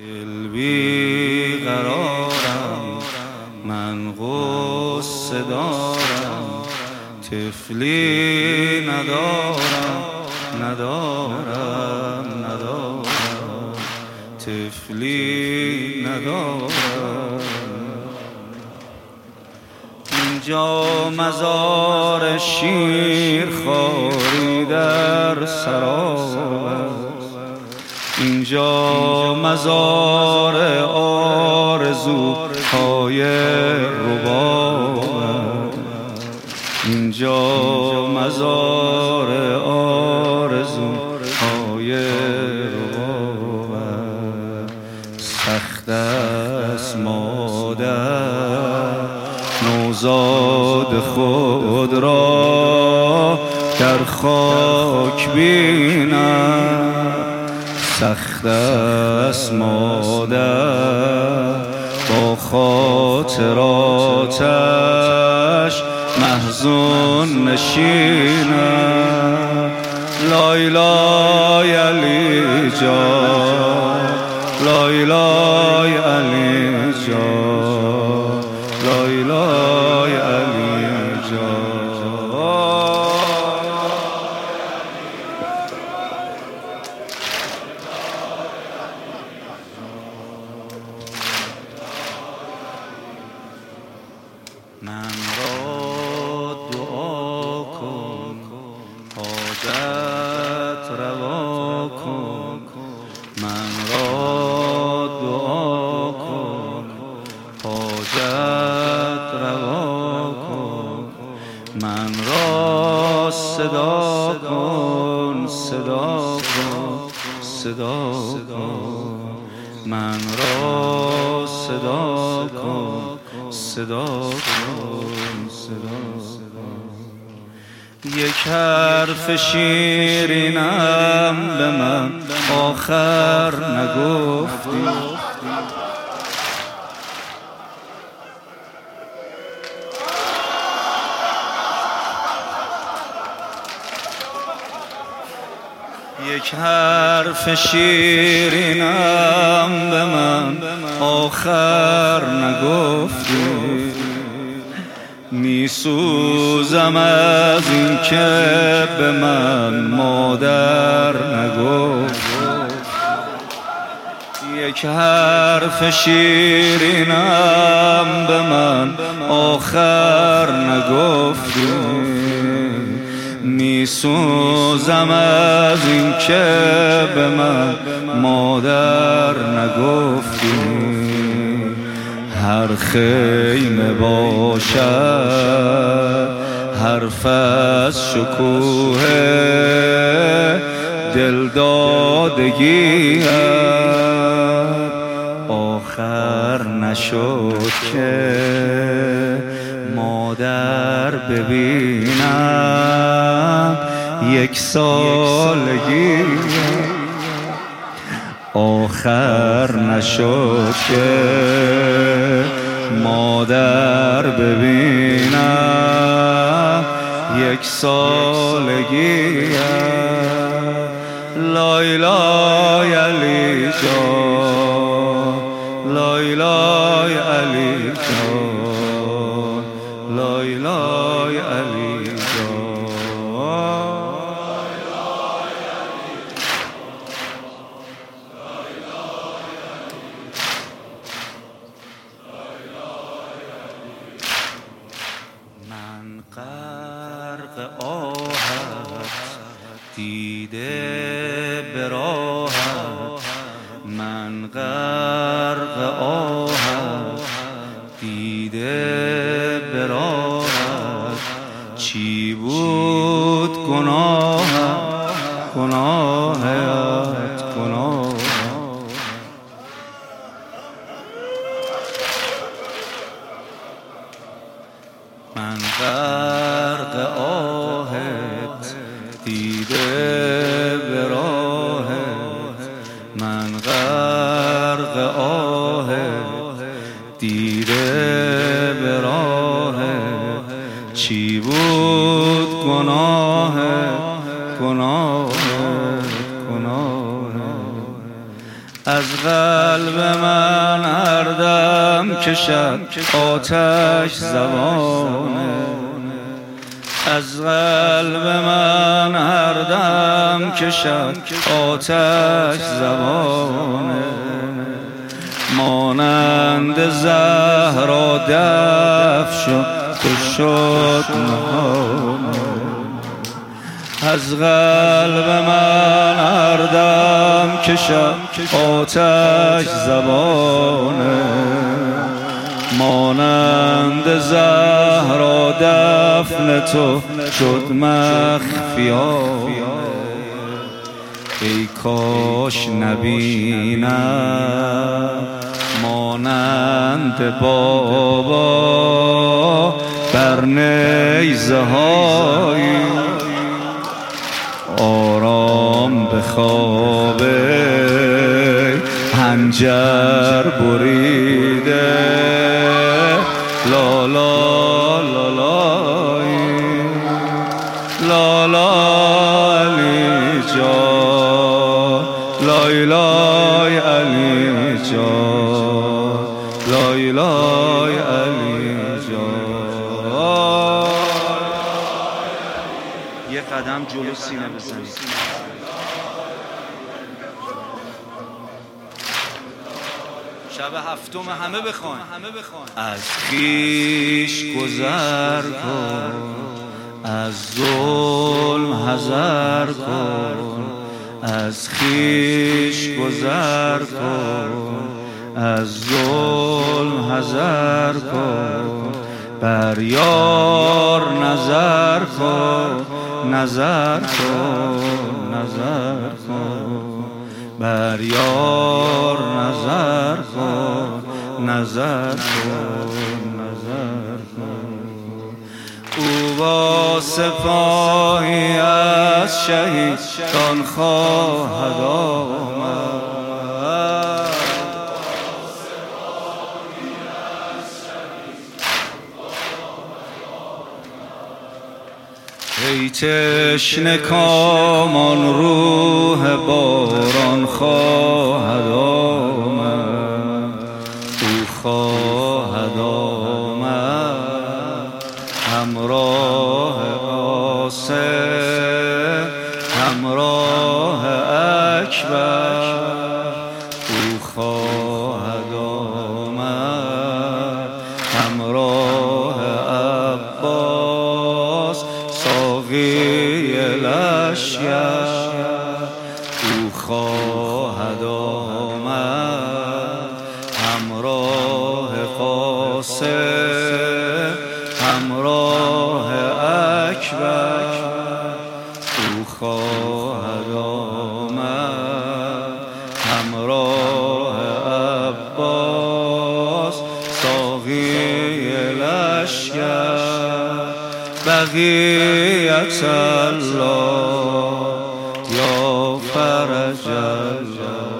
دل بی قرارم، من غصه دارم، طفلی ندارم، طفلی ندارم. اینجا مزار شیرخواری در سراب، اینجا مزار آرزوهای رباب، اینجا مزار آرزوهای رباب. سخت است مادر نوزاد خود را در خاک بینم، سخت است مادر با خاطراتش محزون نشینم. لای لای علی جان، لای لای علی جان، لای لای علی جان. من را دعا کن، حاجت روا کن. من را دعا کن، حاجت روا کن. من را صدا کن، صدا کن، صدا کن. من را صدا کن، صدا کن، صدا کن. یک حرف شیرینم به من آخر نگفتی، یک حرف شیرینم به من آخر نگفتی. میسوزم از این که به من مادر نگفت. یک حرف شیرینم به من آخر نگفتی. میسوزم از این که به من مادر نگفتی. هر خیمه باشد حرف از شکوه دلدادگی، آخر نشد که مادر ببینم یک سالگی، آخر نشد که مادر ببینم یک سالگی. لای لای علی جان، لای لای علی جان، لای لای علی جان. من غرق آهت دیده به راهت، من غرق آهت دیده به راهت. چی بود گناهت، گناهت، گناهت. من غرق آهت دیده به راهت، من غرق آهت دیده به راهت. چی بود گناهت، گناهت، گناهت. از قلب من هر دم کشد آتش زبانه، از قلب من هر دم کشد آتش زبانه، مانند زهرا دف شد تو شد نهانه، از قلب من هر دم کشد آتش زبانه، مانند زهرا دفن تو شد مخفیانه. ای کاش نبینم مانند بابا بر نیزه هایی، آرام به خواب حنجر بریده، لا لا لا لا لا علی جان، لای لای علی جان، لای لای علی جان. یه قدم جلو سینه بزنید. شب هفتم همه بخوان. از خویش گذر کن، از ظلم حذر کن، از خویش گذر کن، از ظلم حذر کن، بر یار نظر کن، نظر کن، نظر کن، بر یار نظر کن، نظر کن، نظر کن. او با سپاهی از شهیدان خواهد آمد، ای تشنه کامان روح باران خواهد آمد، او خواهد آمد همراه قاسم، همراه اکبر، او خواهد آمد همراه عباس، ساقی لشکر، او خواهد آمد همراه قاسم، همراه اکبر، او خواهد آمد همراه عباس، ساقی لشکر. بقیت الله یا فرج الله.